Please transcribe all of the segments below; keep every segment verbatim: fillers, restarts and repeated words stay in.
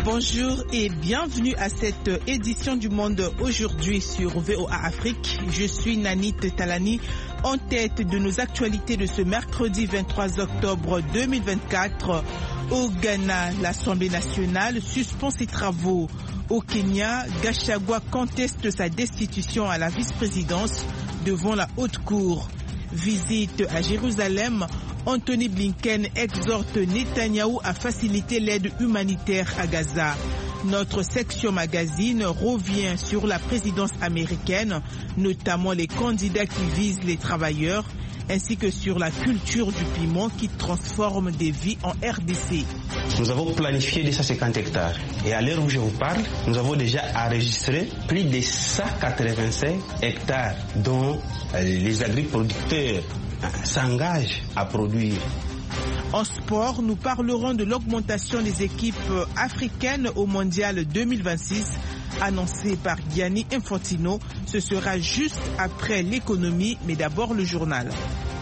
Bonjour et bienvenue à cette édition du Monde aujourd'hui sur V O A Afrique. Je suis Nanit Talani, en tête de nos actualités de ce mercredi vingt-trois octobre deux mille vingt-quatre. Au Ghana, l'Assemblée nationale suspend ses travaux. Au Kenya, Gachagua conteste sa destitution à la vice-présidence devant la Haute Cour. Visite à Jérusalem, Anthony Blinken exhorte Netanyahou à faciliter l'aide humanitaire à Gaza. Notre section magazine revient sur la présidence américaine, notamment les candidats qui visent les travailleurs, ainsi que sur la culture du piment qui transforme des vies en R D C. Nous avons planifié deux cent cinquante hectares et à l'heure où je vous parle, nous avons déjà enregistré plus de cent quatre-vingt-cinq hectares dont les agriculteurs s'engagent à produire. En sport, nous parlerons de l'augmentation des équipes africaines au Mondial deux mille vingt-six, annoncée par Gianni Infantino. Ce sera juste après l'économie, mais d'abord le journal.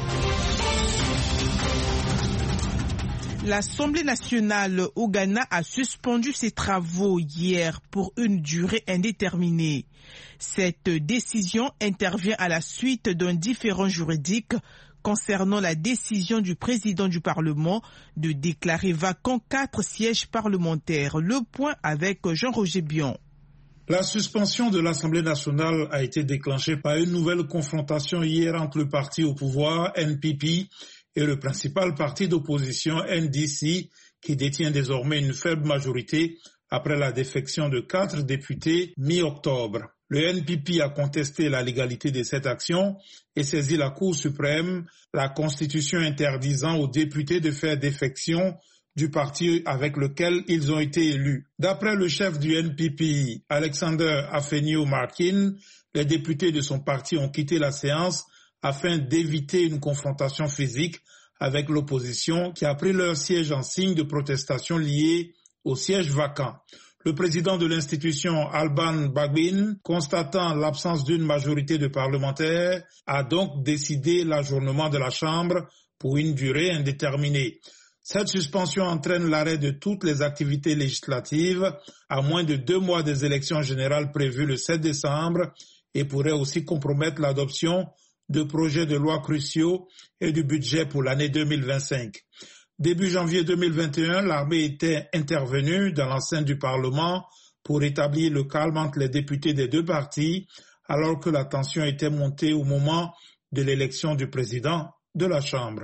L'Assemblée nationale au Ghana a suspendu ses travaux hier pour une durée indéterminée. Cette décision intervient à la suite d'un différend juridique concernant la décision du président du Parlement de déclarer vacants quatre sièges parlementaires. Le point avec Jean-Roger Bion. La suspension de l'Assemblée nationale a été déclenchée par une nouvelle confrontation hier entre le parti au pouvoir, N P P, et le principal parti d'opposition, N D C, qui détient désormais une faible majorité après la défection de quatre députés mi-octobre. Le N P P a contesté la légalité de cette action et saisi la Cour suprême, la Constitution interdisant aux députés de faire défection du parti avec lequel ils ont été élus. D'après le chef du N P P, Alexander Afenio-Markin, les députés de son parti ont quitté la séance afin d'éviter une confrontation physique avec l'opposition qui a pris leur siège en signe de protestation liée au siège vacant. Le président de l'institution, Alban Bagbin, constatant l'absence d'une majorité de parlementaires, a donc décidé l'ajournement de la Chambre pour une durée indéterminée. Cette suspension entraîne l'arrêt de toutes les activités législatives à moins de deux mois des élections générales prévues le sept décembre et pourrait aussi compromettre l'adoption de projets de loi cruciaux et du budget pour l'année deux mille vingt-cinq. Début janvier deux mille vingt et un, l'armée était intervenue dans l'enceinte du Parlement pour établir le calme entre les députés des deux partis, alors que la tension était montée au moment de l'élection du président de la Chambre.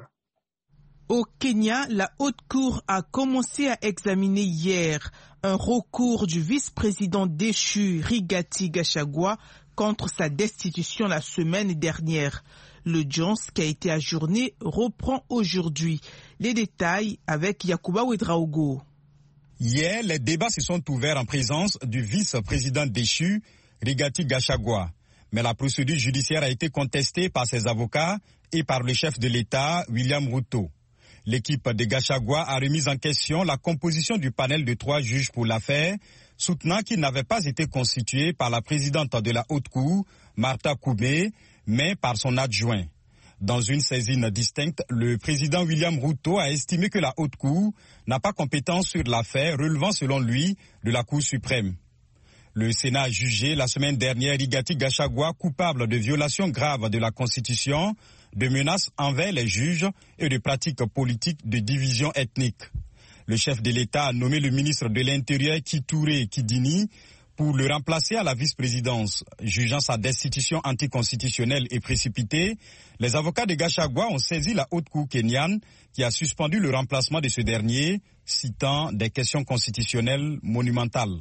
Au Kenya, la Haute Cour a commencé à examiner hier un recours du vice-président déchu Rigathi Gachagua contre sa destitution la semaine dernière. L'audience qui a été ajournée reprend aujourd'hui. Les détails avec Yacouba Ouedraogo. Hier, les débats se sont ouverts en présence du vice-président déchu, Rigathi Gachagua. Mais la procédure judiciaire a été contestée par ses avocats et par le chef de l'État, William Ruto. L'équipe de Gachagua a remis en question la composition du panel de trois juges pour l'affaire, soutenant qu'il n'avait pas été constitué par la présidente de la Haute Cour, Martha Koubé, mais par son adjoint. Dans une saisine distincte, le président William Ruto a estimé que la Haute Cour n'a pas compétence sur l'affaire relevant selon lui de la Cour suprême. Le Sénat a jugé la semaine dernière Rigathi Gachagua coupable de violations graves de la Constitution, de menaces envers les juges et de pratiques politiques de division ethnique. Le chef de l'État a nommé le ministre de l'Intérieur Kithure Kidini pour le remplacer à la vice-présidence. Jugeant sa destitution anticonstitutionnelle et précipitée, les avocats de Gachagua ont saisi la Haute Cour kenyane qui a suspendu le remplacement de ce dernier, citant des questions constitutionnelles monumentales.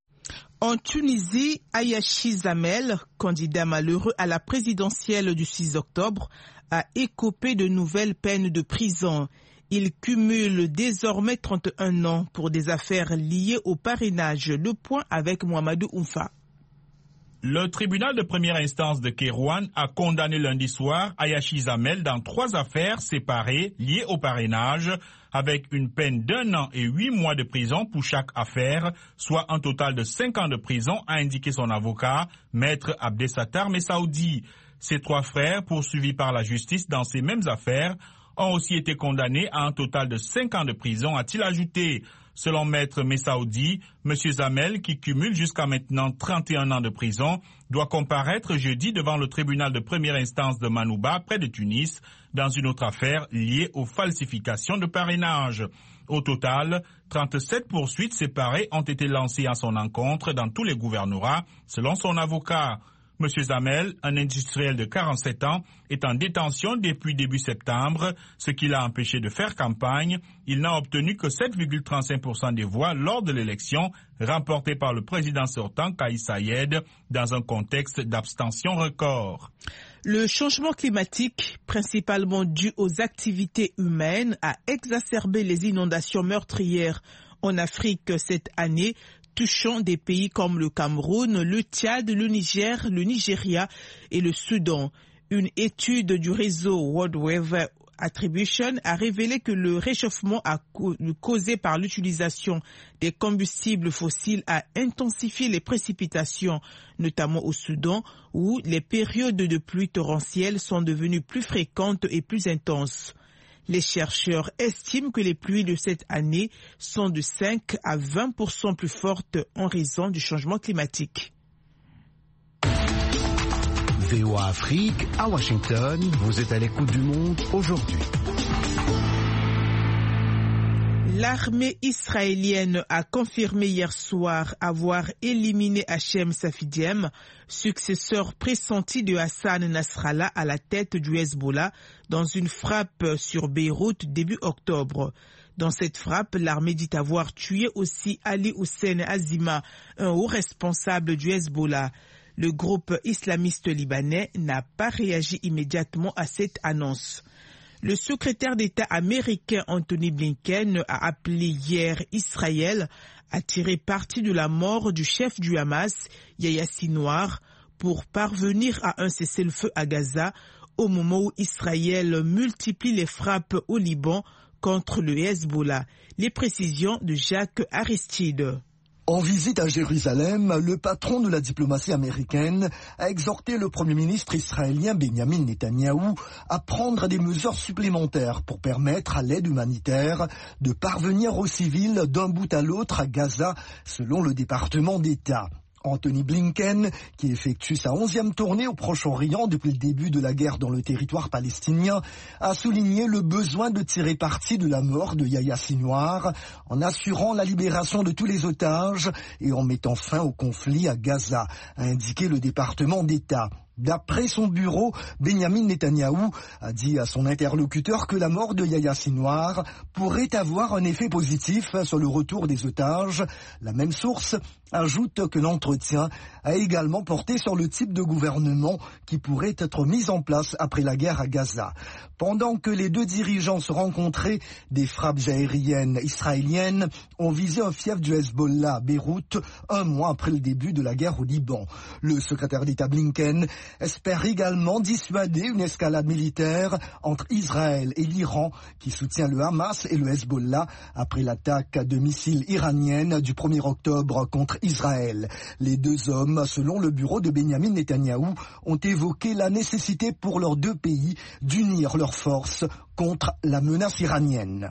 En Tunisie, Ayachi Zamel, candidat malheureux à la présidentielle du six octobre, a écopé de nouvelles peines de prison. Il cumule désormais trente et un ans pour des affaires liées au parrainage. Le point avec Mohamedou Oumfa. Le tribunal de première instance de Kérouane a condamné lundi soir Ayachi Zamel dans trois affaires séparées liées au parrainage, avec une peine d'un an et huit mois de prison pour chaque affaire, soit un total de cinq ans de prison, a indiqué son avocat, maître Abdessatar Messaoudi. Ces trois frères, poursuivis par la justice dans ces mêmes affaires, ont aussi été condamnés à un total de cinq ans de prison, a-t-il ajouté. Selon Maître Messaoudi, M. Zamel, qui cumule jusqu'à maintenant trente et un ans de prison, doit comparaître jeudi devant le tribunal de première instance de Manouba, près de Tunis, dans une autre affaire liée aux falsifications de parrainage. Au total, trente-sept poursuites séparées ont été lancées à son encontre dans tous les gouvernorats, selon son avocat. M. Zamel, un industriel de quarante-sept ans, est en détention depuis début septembre, ce qui l'a empêché de faire campagne. Il n'a obtenu que sept virgule trente-cinq pour cent des voix lors de l'élection remportée par le président sortant Kais Saied dans un contexte d'abstention record. Le changement climatique, principalement dû aux activités humaines, a exacerbé les inondations meurtrières en Afrique cette année, touchant des pays comme le Cameroun, le Tchad, le Niger, le Nigeria et le Soudan. Une étude du réseau World Weather Attribution a révélé que le réchauffement a causé par l'utilisation des combustibles fossiles a intensifié les précipitations, notamment au Soudan, où les périodes de pluie torrentielles sont devenues plus fréquentes et plus intenses. Les chercheurs estiment que les pluies de cette année sont de cinq à vingt pour cent plus fortes en raison du changement climatique. V O A Afrique, à Washington, vous êtes à l'écoute du monde aujourd'hui. L'armée israélienne a confirmé hier soir avoir éliminé Hachem Safidiem, successeur pressenti de Hassan Nasrallah à la tête du Hezbollah, dans une frappe sur Beyrouth début octobre. Dans cette frappe, l'armée dit avoir tué aussi Ali Hussein Azima, un haut responsable du Hezbollah. Le groupe islamiste libanais n'a pas réagi immédiatement à cette annonce. Le secrétaire d'État américain Anthony Blinken a appelé hier Israël à tirer parti de la mort du chef du Hamas, Yahya Sinwar, pour parvenir à un cessez-le-feu à Gaza au moment où Israël multiplie les frappes au Liban contre le Hezbollah. Les précisions de Jacques Aristide. En visite à Jérusalem, le patron de la diplomatie américaine a exhorté le Premier ministre israélien Benjamin Netanyahou à prendre des mesures supplémentaires pour permettre à l'aide humanitaire de parvenir aux civils d'un bout à l'autre à Gaza, selon le département d'État. Anthony Blinken, qui effectue sa onzième tournée au Proche-Orient depuis le début de la guerre dans le territoire palestinien, a souligné le besoin de tirer parti de la mort de Yahya Sinwar en assurant la libération de tous les otages et en mettant fin au conflit à Gaza, a indiqué le département d'État. D'après son bureau, Benjamin Netanyahou a dit à son interlocuteur que la mort de Yahya Sinwar pourrait avoir un effet positif sur le retour des otages. La même source ajoute que l'entretien a également porté sur le type de gouvernement qui pourrait être mis en place après la guerre à Gaza. Pendant que les deux dirigeants se rencontraient, des frappes aériennes israéliennes ont visé un fief du Hezbollah à Beyrouth un mois après le début de la guerre au Liban. Le secrétaire d'État Blinken espère également dissuader une escalade militaire entre Israël et l'Iran qui soutient le Hamas et le Hezbollah après l'attaque de missiles iraniennes du premier octobre contre Israël. Les deux hommes, selon le bureau de Benjamin Netanyahou, ont évoqué la nécessité pour leurs deux pays d'unir leurs forces contre la menace iranienne.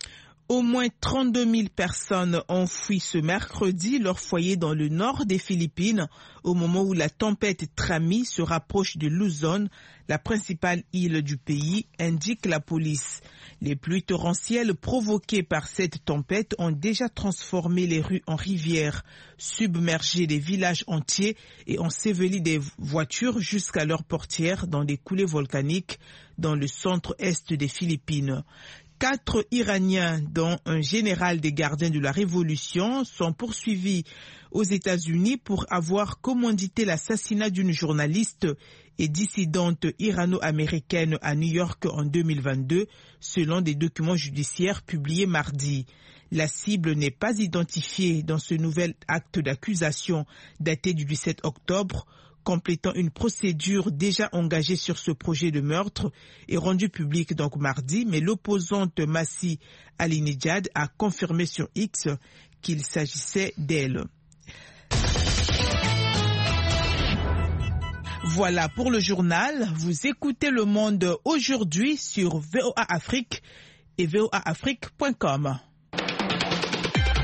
Au moins trente-deux mille personnes ont fui ce mercredi leur foyer dans le nord des Philippines au moment où la tempête Trami se rapproche de Luzon, la principale île du pays, indique la police. Les pluies torrentielles provoquées par cette tempête ont déjà transformé les rues en rivières, submergé des villages entiers et enseveli des voitures jusqu'à leurs portières dans des coulées volcaniques dans le centre-est des Philippines. Quatre Iraniens, dont un général des gardiens de la Révolution, sont poursuivis aux États-Unis pour avoir commandité l'assassinat d'une journaliste et dissidente irano-américaine à New York en deux mille vingt-deux, selon des documents judiciaires publiés mardi. La cible n'est pas identifiée dans ce nouvel acte d'accusation daté du dix-sept octobre, complétant une procédure déjà engagée sur ce projet de meurtre et rendue publique donc mardi, mais l'opposante Masih Alinejad a confirmé sur X qu'il s'agissait d'elle. Voilà pour le journal. Vous écoutez Le Monde aujourd'hui sur V O A Afrique et V O A Afrique point com.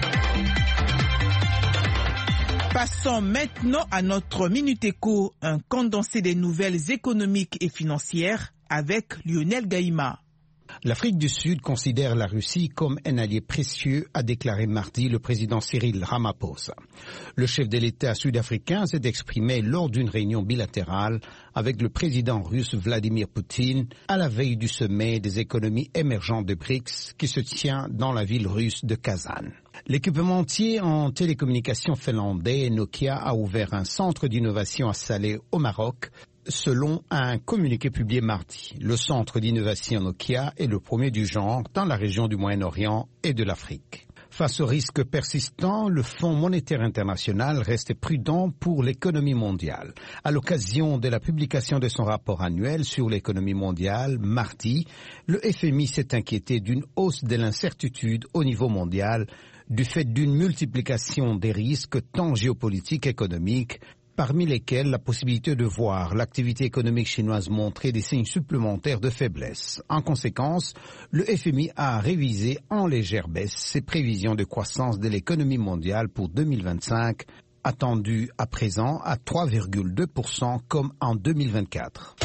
Passons maintenant à notre Minute Éco, un condensé des nouvelles économiques et financières avec Lionel Gaïma. L'Afrique du Sud considère la Russie comme un allié précieux, a déclaré mardi le président Cyril Ramaphosa. Le chef de l'État sud-africain s'est exprimé lors d'une réunion bilatérale avec le président russe Vladimir Poutine à la veille du sommet des économies émergentes de B R I C S qui se tient dans la ville russe de Kazan. L'équipementier en télécommunications finlandais Nokia a ouvert un centre d'innovation à Salé au Maroc, selon un communiqué publié mardi. Le centre d'innovation Nokia est le premier du genre dans la région du Moyen-Orient et de l'Afrique. Face aux risques persistants, le Fonds monétaire international reste prudent pour l'économie mondiale. À l'occasion de la publication de son rapport annuel sur l'économie mondiale, mardi, le F M I s'est inquiété d'une hausse de l'incertitude au niveau mondial du fait d'une multiplication des risques tant géopolitiques qu'économiques, parmi lesquels la possibilité de voir l'activité économique chinoise montrer des signes supplémentaires de faiblesse. En conséquence, le F M I a révisé en légère baisse ses prévisions de croissance de l'économie mondiale pour deux mille vingt-cinq, attendues à présent à trois virgule deux pour cent comme en deux mille vingt-quatre.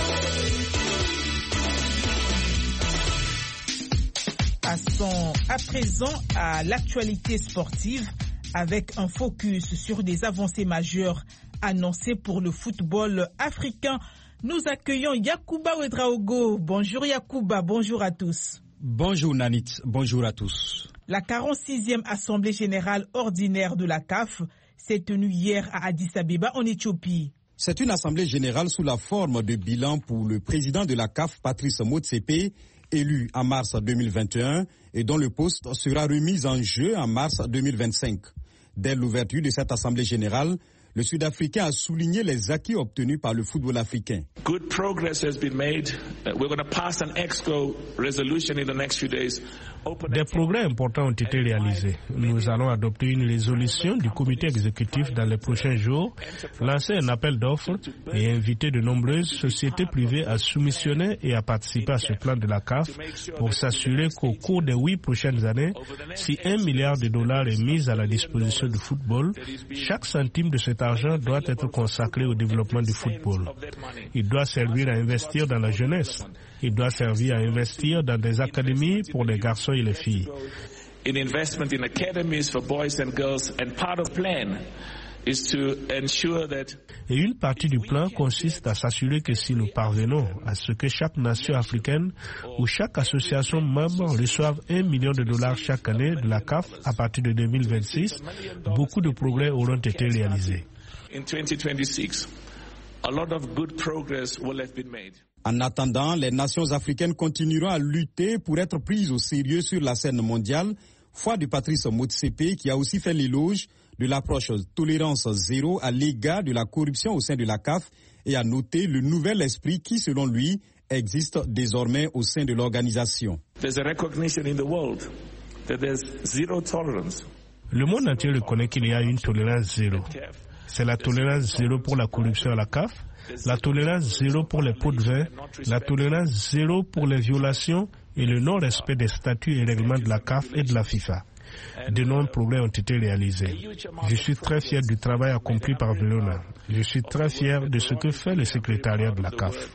Passons à présent à l'actualité sportive avec un focus sur des avancées majeures annoncé pour le football africain. Nous accueillons Yacouba Ouedraogo. Bonjour Yacouba, bonjour à tous. Bonjour Nanit, bonjour à tous. La quarante-sixième Assemblée générale ordinaire de la C A F s'est tenue hier à Addis Abeba en Éthiopie. C'est une assemblée générale sous la forme de bilan pour le président de la C A F, Patrice Motsepe, élu en mars deux mille vingt et un et dont le poste sera remis en jeu en mars deux mille vingt-cinq. Dès l'ouverture de cette assemblée générale, le Sud-Africain a souligné les acquis obtenus par le football africain. Good progress has been made. We're going to pass an EXCO resolution in the next few days. Des progrès importants ont été réalisés. Nous allons adopter une résolution du comité exécutif dans les prochains jours, lancer un appel d'offres et inviter de nombreuses sociétés privées à soumissionner et à participer à ce plan de la C A F pour s'assurer qu'au cours des huit prochaines années, si un milliard de dollars est mis à la disposition du football, chaque centime de cet argent doit être consacré au développement du football. Il doit servir à investir dans la jeunesse. Il doit servir à investir dans des académies pour les garçons et les filles. In investment in academies for boys and girls, and part of plan is to ensure that. Et une partie du plan consiste à s'assurer que si nous parvenons à ce que chaque nation africaine ou chaque association membre reçoive un million de dollars chaque année de la C A F à partir de deux mille vingt-six, beaucoup de progrès auront été réalisés. In twenty twenty-six, a lot of good progress will have been made. En attendant, les nations africaines continueront à lutter pour être prises au sérieux sur la scène mondiale, foi de Patrice Motsepe qui a aussi fait l'éloge de l'approche tolérance zéro à l'égard de la corruption au sein de la C A F et a noté le nouvel esprit qui, selon lui, existe désormais au sein de l'organisation. There's a recognition in the world that there's zero tolerance. Le monde entier reconnaît qu'il y a une tolérance zéro. C'est la tolérance zéro pour la corruption à la C A F, la tolérance zéro pour les pots de vin, la tolérance zéro pour les violations et le non-respect des statuts et règlements de la C A F et de la FIFA. De nombreux progrès ont été réalisés. Je suis très fier du travail accompli par Verona. Je suis très fier de ce que fait le secrétariat de la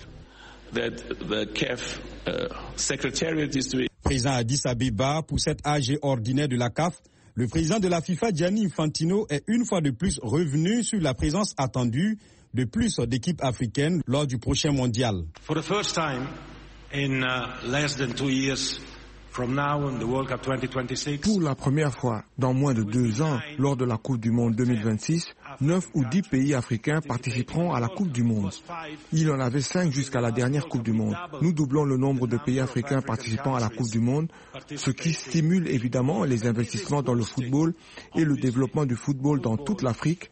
C A F. Présent à Addis Abeba pour cette A G ordinaire de la C A F, le président de la FIFA, Gianni Infantino, est une fois de plus revenu sur la présence attendue de plus d'équipes africaines lors du prochain mondial. For the first time in uh, less than two years from now in the World Cup twenty twenty-six. Pour la première fois dans moins de deux ans, lors de la Coupe du Monde deux mille vingt-six, neuf ou dix pays africains participeront à la Coupe du Monde. Il en avait cinq jusqu'à la dernière Coupe du Monde. Nous doublons le nombre de pays africains participant à la Coupe du Monde, ce qui stimule évidemment les investissements dans le football et le développement du football dans toute l'Afrique.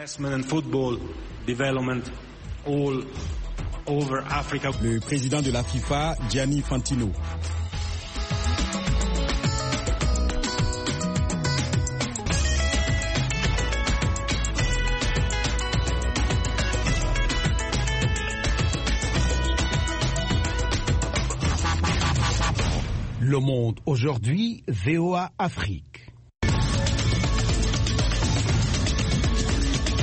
Le président de la FIFA, Gianni Infantino. Le Monde aujourd'hui, V O A Afrique.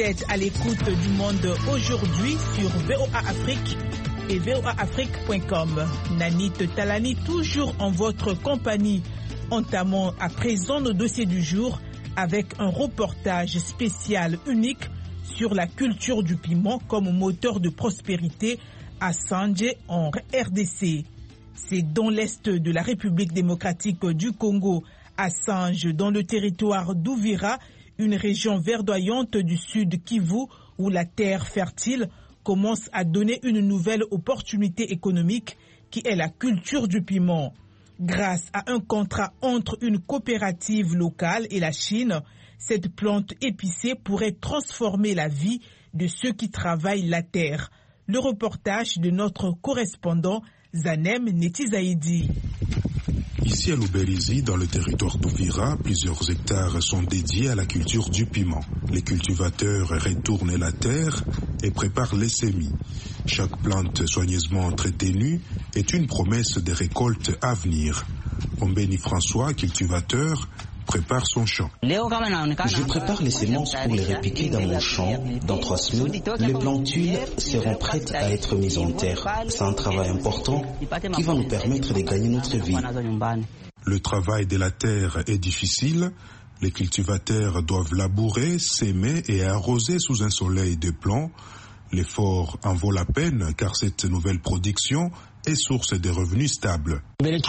Vous êtes à l'écoute du Monde aujourd'hui sur V O A Afrique et V O A Afrique point com. Nanit Talani, toujours en votre compagnie. Entamons à présent nos dossiers du jour avec un reportage spécial unique sur la culture du piment comme moteur de prospérité à Sanje en R D C. C'est dans l'est de la République démocratique du Congo, à Sanje, dans le territoire d'Uvira, une région verdoyante du sud Kivu, où la terre fertile commence à donner une nouvelle opportunité économique qui est la culture du piment. Grâce à un contrat entre une coopérative locale et la Chine, cette plante épicée pourrait transformer la vie de ceux qui travaillent la terre. Le reportage de notre correspondant Zanem Netizaïdi. Ici à Luberizi, dans le territoire d'Uvira, plusieurs hectares sont dédiés à la culture du piment. Les cultivateurs retournent la terre et préparent les semis. Chaque plante soigneusement entretenue est une promesse de récoltes à venir. Ombeni François, cultivateur, prépare son champ. Je prépare les semences pour les répiquer dans mon champ. Dans trois semaines, les plantules seront prêtes à être mises en terre. C'est un travail important qui va nous permettre de gagner notre vie. Le travail de la terre est difficile. Les cultivateurs doivent labourer, s'aimer et arroser sous un soleil de plomb. L'effort en vaut la peine car cette nouvelle production est source de revenus stables.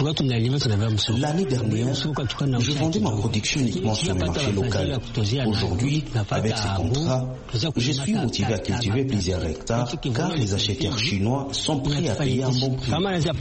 L'année dernière, je vendais ma production uniquement sur le marché local. Aujourd'hui, avec ce contrat, je suis motivé à cultiver plusieurs hectares car les acheteurs chinois sont prêts à payer un bon prix.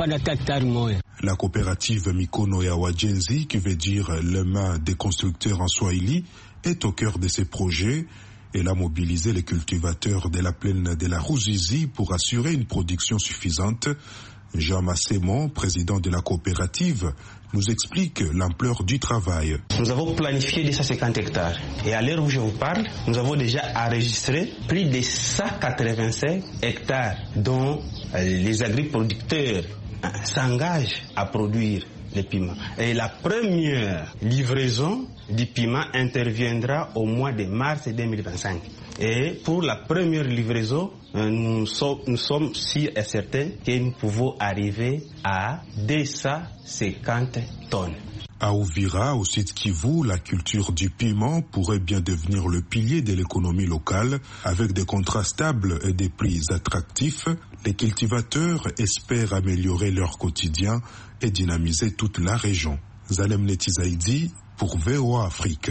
La coopérative Mikono ya Wajenzi, qui veut dire les mains des constructeurs en Swahili, est au cœur de ces projets. Elle a mobilisé les cultivateurs de la plaine de la Ruzizi pour assurer une production suffisante. Jean Massémon, président de la coopérative, nous explique l'ampleur du travail. Nous avons planifié deux cent cinquante hectares et à l'heure où je vous parle, nous avons déjà enregistré plus de cent quatre-vingt-cinq hectares dont les agriculteurs s'engagent à produire les piments. Et la première livraison du piment interviendra au mois de mars deux mille vingt-cinq. Et pour la première livraison, nous sommes, nous sommes sûrs et certains que nous pouvons arriver à deux cent cinquante tonnes. À Uvira, au sud Kivu, la culture du piment pourrait bien devenir le pilier de l'économie locale. Avec des contrats stables et des prix attractifs, les cultivateurs espèrent améliorer leur quotidien et dynamiser toute la région. Zalem Netizaïdi pour V O A Afrique.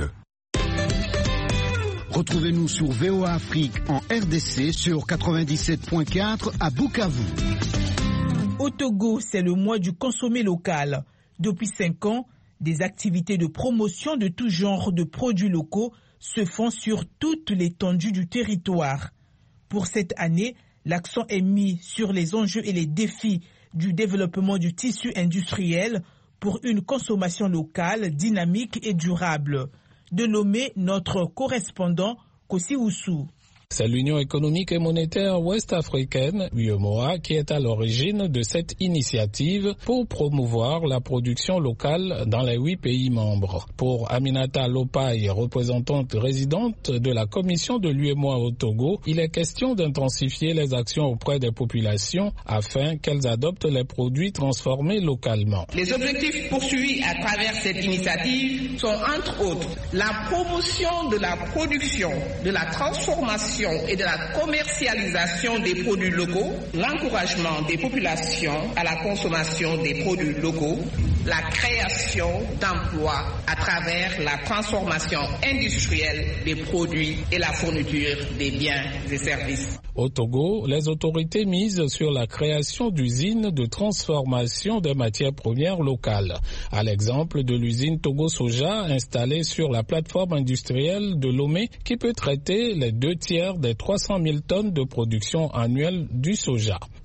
Retrouvez-nous sur V O A Afrique en R D C sur quatre-vingt-dix-sept point quatre à Bukavu. Au Togo, c'est le mois du consommé local. Depuis cinq ans, des activités de promotion de tout genre de produits locaux se font sur toute l'étendue du territoire. Pour cette année, l'accent est mis sur les enjeux et les défis du développement du tissu industriel pour une consommation locale dynamique et durable. De nommer notre correspondant Kossi Oussou. C'est l'Union économique et monétaire ouest-africaine, U E M O A, qui est à l'origine de cette initiative pour promouvoir la production locale dans les huit pays membres. Pour Aminata Lopaye, représentante résidente de la commission de l'U E M O A au Togo, il est question d'intensifier les actions auprès des populations afin qu'elles adoptent les produits transformés localement. Les objectifs poursuivis à travers cette initiative sont entre autres la promotion de la production, de la transformation et de la commercialisation des produits locaux, l'encouragement des populations à la consommation des produits locaux, la création d'emplois à travers la transformation industrielle des produits et la fourniture des biens et services. Au Togo, les autorités misent sur la création d'usines de transformation des matières premières locales. À l'exemple de l'usine Togo Soja installée sur la plateforme industrielle de Lomé qui peut traiter les deux tiers des trois cent mille tonnes de production annuelle du soja.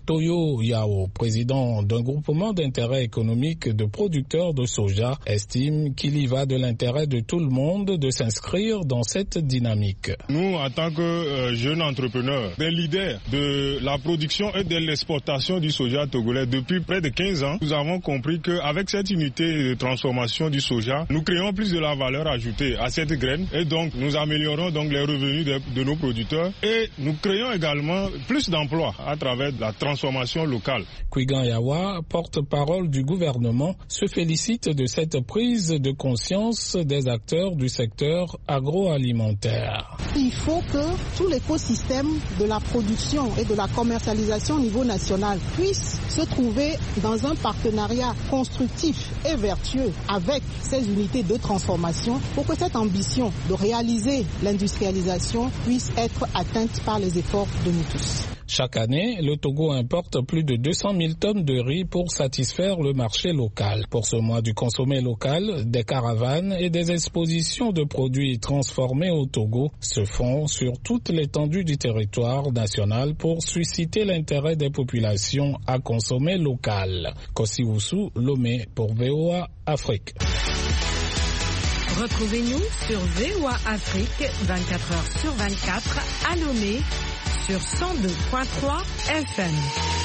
Toyo Yao, président d'un groupement d'intérêt économique de producteurs de soja, estime qu'il y va de l'intérêt de tout le monde de s'inscrire dans cette dynamique. Nous, en tant que euh, jeunes entrepreneurs, des leaders de la production et de l'exportation du soja togolais depuis près de quinze ans, nous avons compris qu'avec cette unité de transformation du soja, nous créons plus de la valeur ajoutée à cette graine et donc nous améliorons donc les revenus de, de nos producteurs et nous créons également plus d'emplois à travers la transformation locale. Kwigan Yawa, porte-parole du gouvernement, se félicite de cette prise de conscience des acteurs du secteur agroalimentaire. Il faut que tout l'écosystème de la production et de la commercialisation au niveau national puisse se trouver dans un partenariat constructif et vertueux avec ces unités de transformation pour que cette ambition de réaliser l'industrialisation puisse être atteinte par les efforts de nous tous. Chaque année, le Togo importe plus de deux cent mille tonnes de riz pour satisfaire le marché local. Pour ce mois du consommé local, des caravanes et des expositions de produits transformés au Togo se font sur toute l'étendue du territoire national pour susciter l'intérêt des populations à consommer local. Kosiwusu, Lomé pour V O A Afrique. Retrouvez-nous sur V O A Afrique vingt-quatre heures sur vingt-quatre à Lomé sur cent deux point trois F M.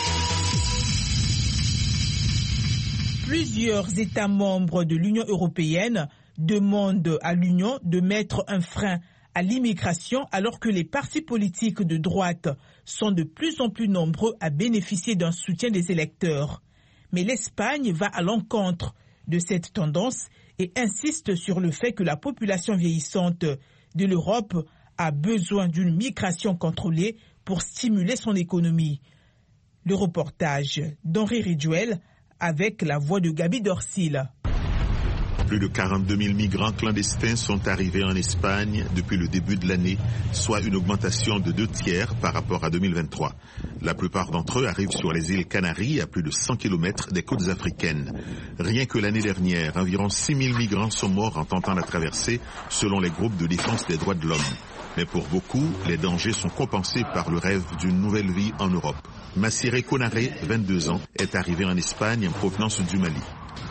Plusieurs États membres de l'Union européenne demandent à l'Union de mettre un frein à l'immigration alors que les partis politiques de droite sont de plus en plus nombreux à bénéficier d'un soutien des électeurs. Mais l'Espagne va à l'encontre de cette tendance et insiste sur le fait que la population vieillissante de l'Europe a besoin d'une migration contrôlée pour stimuler son économie. Le reportage d'Henri Ridjuel avec la voix de Gabi Dorsil. Plus de quarante-deux mille migrants clandestins sont arrivés en Espagne depuis le début de l'année, soit une augmentation de deux tiers par rapport à deux mille vingt-trois. La plupart d'entre eux arrivent sur les îles Canaries, à plus de cent kilomètres des côtes africaines. Rien que l'année dernière, environ six mille migrants sont morts en tentant la traversée, selon les groupes de défense des droits de l'homme. Mais pour beaucoup, les dangers sont compensés par le rêve d'une nouvelle vie en Europe. Massiré Konaré, vingt-deux ans, est arrivé en Espagne en provenance du Mali.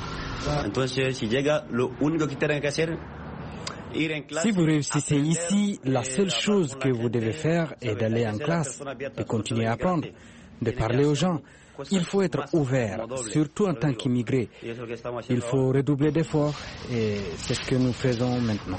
Si vous réussissez ici, la seule chose que vous devez faire est d'aller en classe, de continuer à apprendre, de parler aux gens. Il faut être ouvert, surtout en tant qu'immigré. Il faut redoubler d'efforts et c'est ce que nous faisons maintenant.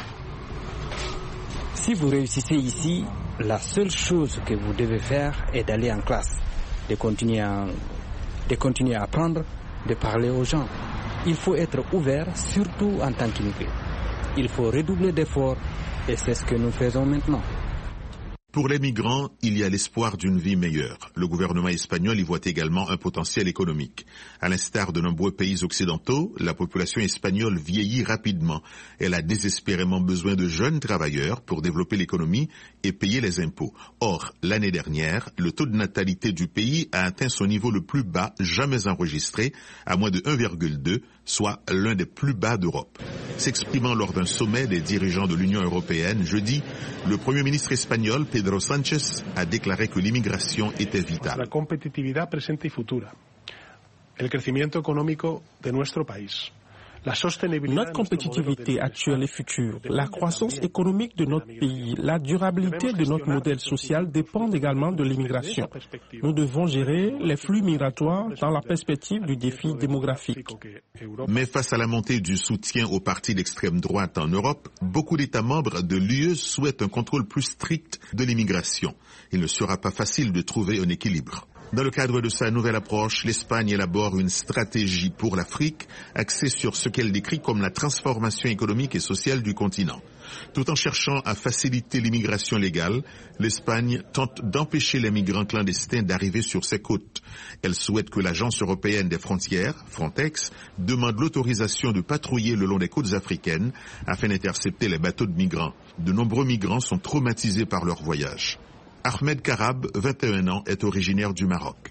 Si vous réussissez ici, la seule chose que vous devez faire est d'aller en classe, de continuer à, de continuer à apprendre, de parler aux gens. Il faut être ouvert, surtout en tant qu'immigré. Il faut redoubler d'efforts et c'est ce que nous faisons maintenant. Pour les migrants, il y a l'espoir d'une vie meilleure. Le gouvernement espagnol y voit également un potentiel économique. À l'instar de nombreux pays occidentaux, la population espagnole vieillit rapidement. Elle a désespérément besoin de jeunes travailleurs pour développer l'économie et payer les impôts. Or, l'année dernière, le taux de natalité du pays a atteint son niveau le plus bas jamais enregistré, à moins de un virgule deux, soit l'un des plus bas d'Europe. S'exprimant lors d'un sommet des dirigeants de l'Union européenne jeudi, le Premier ministre espagnol Pedro Sánchez a déclaré que l'immigration était vitale. La competitividad presente y futura, el crecimiento económico de nuestro país. Notre compétitivité actuelle et future, la croissance économique de notre pays, la durabilité de notre modèle social dépendent également de l'immigration. Nous devons gérer les flux migratoires dans la perspective du défi démographique. Mais face à la montée du soutien aux partis d'extrême droite en Europe, beaucoup d'États membres de l'U E souhaitent un contrôle plus strict de l'immigration. Il ne sera pas facile de trouver un équilibre. Dans le cadre de sa nouvelle approche, l'Espagne élabore une stratégie pour l'Afrique axée sur ce qu'elle décrit comme la transformation économique et sociale du continent. Tout en cherchant à faciliter l'immigration légale, l'Espagne tente d'empêcher les migrants clandestins d'arriver sur ses côtes. Elle souhaite que l'Agence européenne des frontières, Frontex, demande l'autorisation de patrouiller le long des côtes africaines afin d'intercepter les bateaux de migrants. De nombreux migrants sont traumatisés par leur voyage. Ahmed Karab, vingt et un ans, est originaire du Maroc.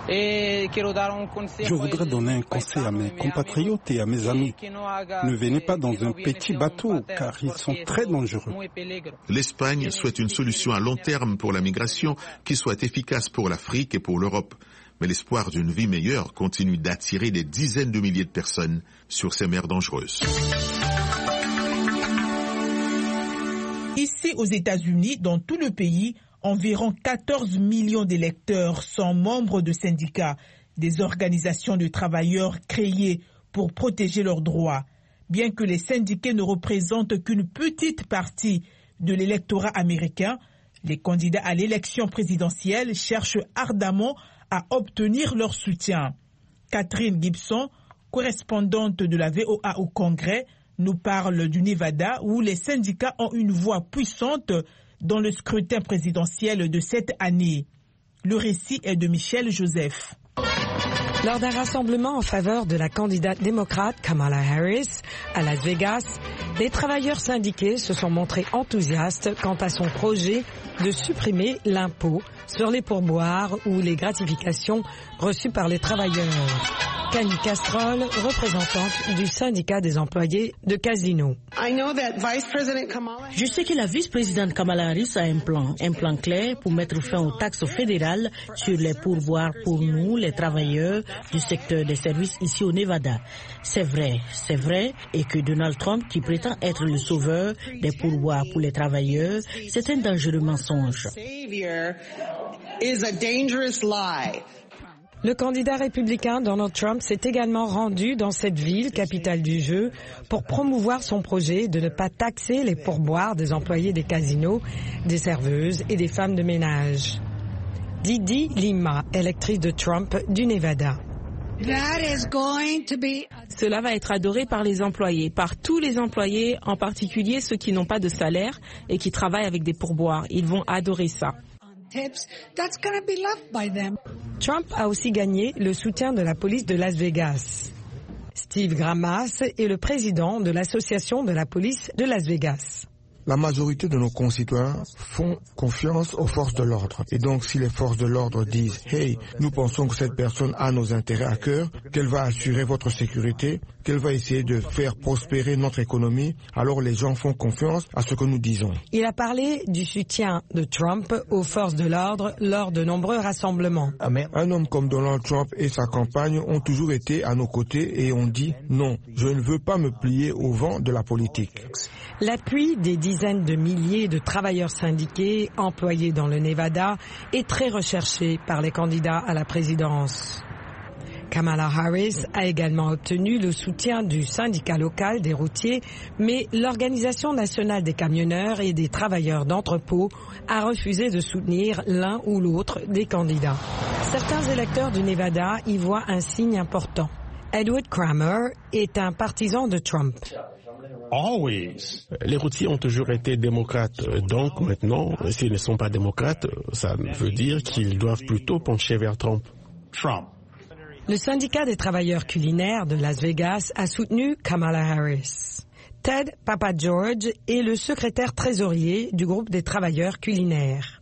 Je voudrais donner un conseil à mes compatriotes et à mes amis. Ne venez pas dans un petit bateau car ils sont très dangereux. L'Espagne souhaite une solution à long terme pour la migration qui soit efficace pour l'Afrique et pour l'Europe. Mais l'espoir d'une vie meilleure continue d'attirer des dizaines de milliers de personnes sur ces mers dangereuses. Ici aux États-Unis, dans tout le pays, environ quatorze millions d'électeurs sont membres de syndicats, des organisations de travailleurs créées pour protéger leurs droits. Bien que les syndiqués ne représentent qu'une petite partie de l'électorat américain, les candidats à l'élection présidentielle cherchent ardemment à obtenir leur soutien. Catherine Gibson, correspondante de la V O A au Congrès, nous parle du Nevada où les syndicats ont une voix puissante dans le scrutin présidentiel de cette année. Le récit est de Michel Joseph. Lors d'un rassemblement en faveur de la candidate démocrate Kamala Harris à Las Vegas, les travailleurs syndiqués se sont montrés enthousiastes quant à son projet de supprimer l'impôt sur les pourboires ou les gratifications reçues par les travailleurs. Camille Castrol, représentante du syndicat des employés de casinos. Je sais que la vice-présidente Kamala Harris a un plan, un plan clair pour mettre fin aux taxes fédérales sur les pourboires pour nous, les travailleurs du secteur des services ici au Nevada. C'est vrai, c'est vrai, et que Donald Trump, qui prétend être le sauveur des pourboires pour les travailleurs, c'est un dangereux mensonge. Le candidat républicain Donald Trump s'est également rendu dans cette ville, capitale du jeu, pour promouvoir son projet de ne pas taxer les pourboires des employés des casinos, des serveuses et des femmes de ménage. Didi Lima, électrice de Trump du Nevada. Cela va être adoré par les employés, par tous les employés, en particulier ceux qui n'ont pas de salaire et qui travaillent avec des pourboires. Ils vont adorer ça. Trump a aussi gagné le soutien de la police de Las Vegas. Steve Grammas est le président de l'association de la police de Las Vegas. La majorité de nos concitoyens font confiance aux forces de l'ordre. Et donc, si les forces de l'ordre disent « Hey, nous pensons que cette personne a nos intérêts à cœur, qu'elle va assurer votre sécurité, qu'elle va essayer de faire prospérer notre économie », alors les gens font confiance à ce que nous disons. Il a parlé du soutien de Trump aux forces de l'ordre lors de nombreux rassemblements. Un homme comme Donald Trump et sa campagne ont toujours été à nos côtés et ont dit « Non, je ne veux pas me plier au vent de la politique ». L'appui des dizaines de milliers de travailleurs syndiqués employés dans le Nevada est très recherché par les candidats à la présidence. Kamala Harris a également obtenu le soutien du syndicat local des routiers, mais l'Organisation nationale des camionneurs et des travailleurs d'entrepôt a refusé de soutenir l'un ou l'autre des candidats. Certains électeurs du Nevada y voient un signe important. Edward Kramer est un partisan de Trump. Les routiers ont toujours été démocrates. Donc maintenant, s'ils ne sont pas démocrates, ça veut dire qu'ils doivent plutôt pencher vers Trump. Le syndicat des travailleurs culinaires de Las Vegas a soutenu Kamala Harris. Ted Papageorge est le secrétaire trésorier du groupe des travailleurs culinaires.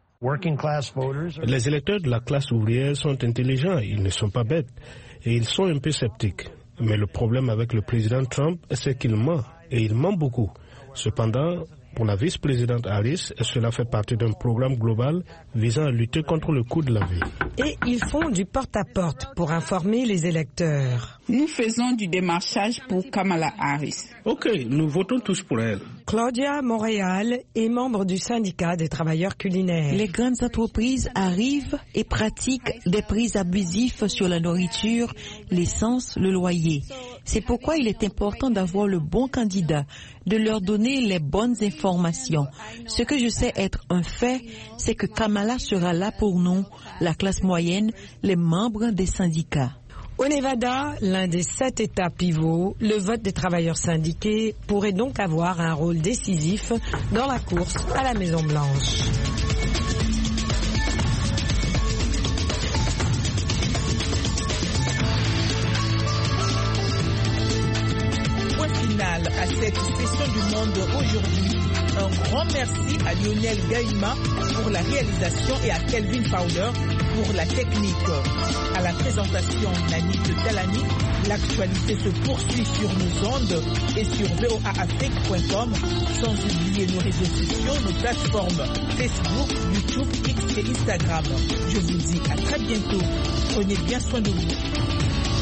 Les électeurs de la classe ouvrière sont intelligents, ils ne sont pas bêtes et ils sont un peu sceptiques. Mais le problème avec le président Trump, c'est qu'il ment, et il ment beaucoup. Cependant, pour la vice-présidente Harris, cela fait partie d'un programme global visant à lutter contre le coût de la vie. Et ils font du porte-à-porte pour informer les électeurs. Nous faisons du démarchage pour Kamala Harris. Ok, nous votons tous pour elle. Claudia Montréal est membre du syndicat des travailleurs culinaires. Les grandes entreprises arrivent et pratiquent des prix abusifs sur la nourriture, l'essence, le loyer. C'est pourquoi il est important d'avoir le bon candidat, de leur donner les bonnes informations. Ce que je sais être un fait, c'est que Kamala sera là pour nous, la classe moyenne, les membres des syndicats. Au Nevada, l'un des sept États pivots, le vote des travailleurs syndiqués pourrait donc avoir un rôle décisif dans la course à la Maison-Blanche. Point final à cette session du Monde aujourd'hui. Un grand merci à Lionel Gaïma pour la réalisation et à Kelvin Fowler pour la technique. À la présentation, Nanit Talani. L'actualité se poursuit sur nos ondes et sur v o a afrique point com, sans oublier nos réseaux sociaux, nos plateformes Facebook, YouTube, X et Instagram. Je vous dis à très bientôt. Prenez bien soin de vous.